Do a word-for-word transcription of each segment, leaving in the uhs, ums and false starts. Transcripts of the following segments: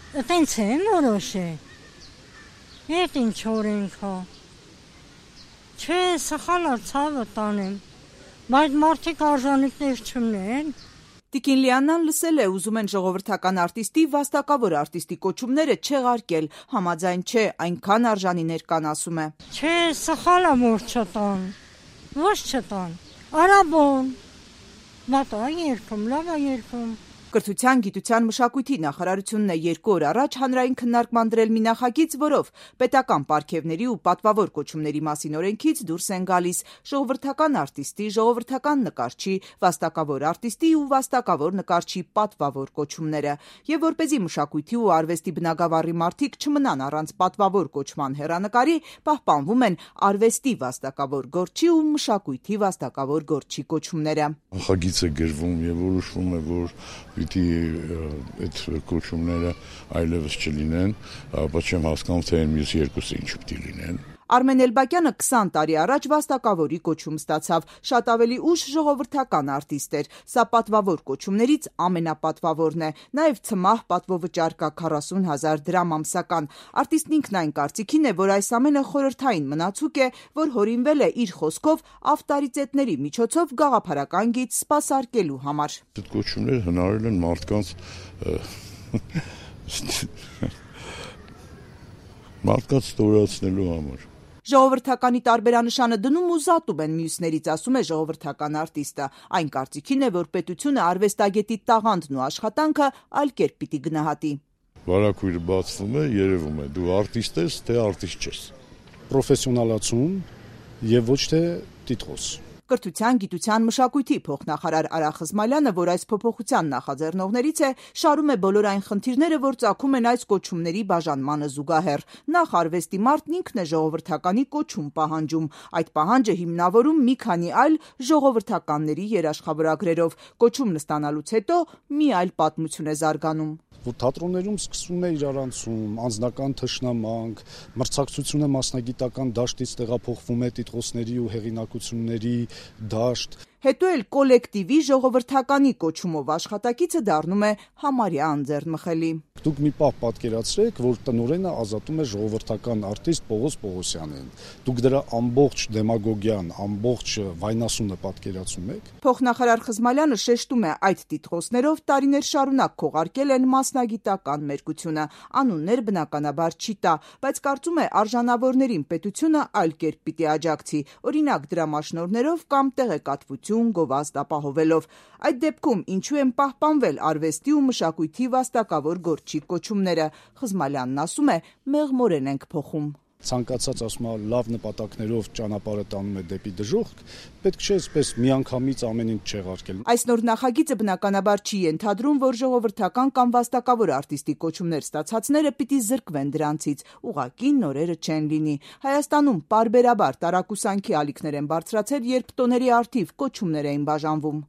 Տենց են որոշել։ Ետ ինչ օրենք հա։ Չէ, սխալ ցավը տանեմ, բայց մարդիկ արժանիքներ չունեն։ Տիկին Լիաննան լսել է, ուզում են ժողովրդական արտիստի, վաստակավոր արտիստի կոչումները չեղարկել, համաձայն չէ, այնքան արժանիներ կան, ասում է։ Չէ, սխալ է որ չտան, ոչ չտան, արաբոն, մատա երկում, լավ է երկում։ Կրթության, գիտության, մշակույթի նախարարությունն է երկու օր առաջ հանրային քննարկման դրել մի նախագիծ, որով պետական պարգևների ու պատվավոր կոչումների մասին օրենքից դուրս են գալիս ժողովրդական արտիստի, ժողովրդական նկարչի, վաստակավոր արտիստի ու վաստակավոր նկարչի պատվավոր կոչումները, եւ որպեսզի մշակույթի ու արվեստի բնագավառի մարդիկ չմնան առանց պատվավոր կոչման հեռանկարի, պահպանվում են արվեստի վաստակավոր գործչի ու մշակույթի վաստակավոր գործչի կոչումները։ Նախագիծը գրվում եւ որոշվում է, որ պիտի այդ կոչումները այլևս չլինեն, ապա չեմ հասկանում, թե մյուս երկուսը ինչ պիտի լինեն։ Արմեն Էլբակյանը քսան տարի առաջ վաստակավորի կոչում ստացավ, շատ ավելի ուշ ժողովրդական արտիստ էր, սա պատվավոր կոչումներից ամենապատվավորն է, նաև ցմահ պատվովճար կա քառասուն հազար դրամ ամսական։ Արտիստն ինքն այն կարծիքին է, որ այս ամենը խորհրդային մնացուկ է, որ հորինվել է իր խոսքով ավտորիտետների միջոցով գաղափարական գիծ սպասարկելու համար։ Այդ կոչումները հնարել են մարդկանց մարդկանց ստորացնելու համար։ Ժողովրդականի տարբերանշանը դնում ու զատում են մյուսներից, ասում է ժողովրդական արտիստը։ Այն կարծիքին է, որ պետությունը արվեստագետի տաղանդն ու աշխատանքը այլ կերպ պիտի գնահատի։ Վարակույրը բացվում է, երևում է, դու արտիստ ես, թե արտիստ չես։ Պրոֆեսիոնալացում եւ ոչ թե տիտղոս։ Կրթության, գիտության, մշակույթի փոխնախարար Արա Խզմալյանը, որ այս փոփոխության նախաձեռնողներից է, շարում է բոլոր այն խնդիրները, որ ծագում են այս կոչումների բաժանմանը զուգահեռ։ Նախ արվեստի մարդն ինքն է ժողովրդականի կոչում պահանջում։ Այդ պահանջը հիմնավորում մի քանի այլ ժողովրդականների երաշխավորագրերով։ Կոչումն ստանալուց հետո մի այլ պատմություն է զարգանում։ Որ թատրոններում սկսվում է իրարանցում, անձնական թշնամանք, մրցակցությունը մասնագիտական դաշտից տեղափոխվում է տիտղոսների ու հեղինակությունների դաշտ։ Հետո էլ կոլեկտիվի ժողովրդականի կոչումով աշխատակիցը դառնում է համարյա անձեռնմխելի։ Դուք մի պահ պատկերացրեք, որ տնօրենը ազատում է ժողովրդական արտիստ Պողոս Պողոսյանին։ Դուք դրա ամբողջ դեմագոգիան, ամբողջ վայնասունը պատկերացում եք։ Փոխնախարար Խզմալյանը շեշտում է, այդ տիտղոսներով տարիներ շարունակ քողարկել են մասնագիտական մերկությունը։ Անուններ բնականաբար չի տա, բայց կարծում է արժանավորներին պետությունը այլ կերպ պիտի աջակցի, օրինակ դրամաշնորհներով կամ տեղեկատվություն գովազդ ապահովելով։ Այդ դեպքում ինչու են պահպանվել արվեստի ու մշակույթի վաստակավոր գործ կոչումները, Խզմալյանն ասում է, մեղմորեն ենք փոխում։ Ցանկացած ասում է լավ նպատակներով ճանապարհը տանում է դեպի դժոխք, պետք չէ այսպես միանգամից ամեն ինչ չեղարկել։ Այս նոր նախագիծը բնականաբար չի ենթադրում, որ ժողովրդական կամ վաստակավոր արտիստի կոչումներ ստացածները պիտի զրկվեն դրանցից, ուղղակի նորերը չեն լինի։ Հայաստանում պարբերաբար տարակուսանքի ալիքներ են բարձրացել, երբ տոների առթիվ կոչումներ էին բաժանվում։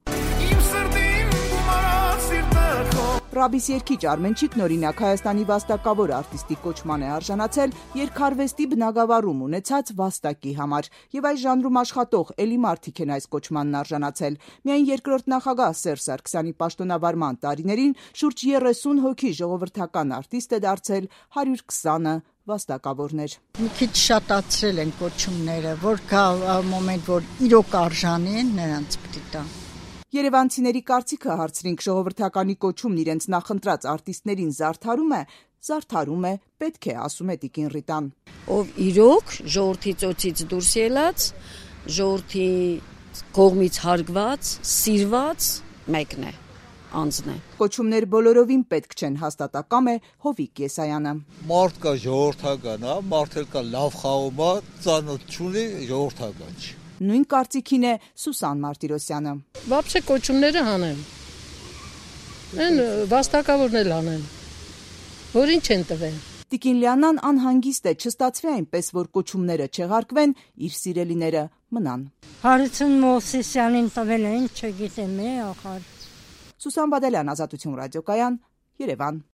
Ռաբիս երգիչ Արմենչիկն օրինակ Հայաստանի վաստակավոր արտիստի կոչման է արժանացել երգարվեստի բնագավառում ունեցած վաստակի համար, եւ այս ժանրում աշխատող էլի մարդիկ են այս կոչմանն արժանացել։ Միայն երկրորդ նախագահ Սերժ Սարգսյանի պաշտոնավարման տարիներին շուրջ երեսուն հոգի ժողովրդական արտիստ է դարձել, հարյուր քսանը վաստակավորներ։ Մի քիչ շատացրել են կոչումները, որ կա մոմենտ, որ իրոք արժանի են, նրանց պիտի տան։ Երևանցիների կարծիքը հարցրինք, ժողովրդականի կոչումն իրենց նախընտրած արտիստներին զարդարում է, զարդարում է, պետք է, ասում է տիկին Ռիտան։ Ով իրոք ժողովրդի ծոցից դուրս ելած, ժողովրդի կողմից հարգված, սիրված մեկն է, անձն է։ Կոչումներ բոլորովին պետք չեն, հաստատակամ է Հովիկ Եսայանը։ Մարդ կա ժողովրդական, հա, մարդ էլ կա լավ խաղում, ծանոթ չունի, ժողովրդական չի։ Նույն կարծիքին է Սուսան Մարտիրոսյանը։ Բաբշե կոչումները հանեն։ Են վաստակավորն էլ հանեն։ Որին չեն տվել։ Տիկին Լիաննան անհանգիստ է, չստացվի այնպես, որ կոչումները չեղարկվեն, իր սիրելիները մնան։ Հարություն Մովսիսյանին տվել են, չգիտեմ, ախար։ Սուսան Բադալյան, Ազատություն ռադիոկայան, Երևան։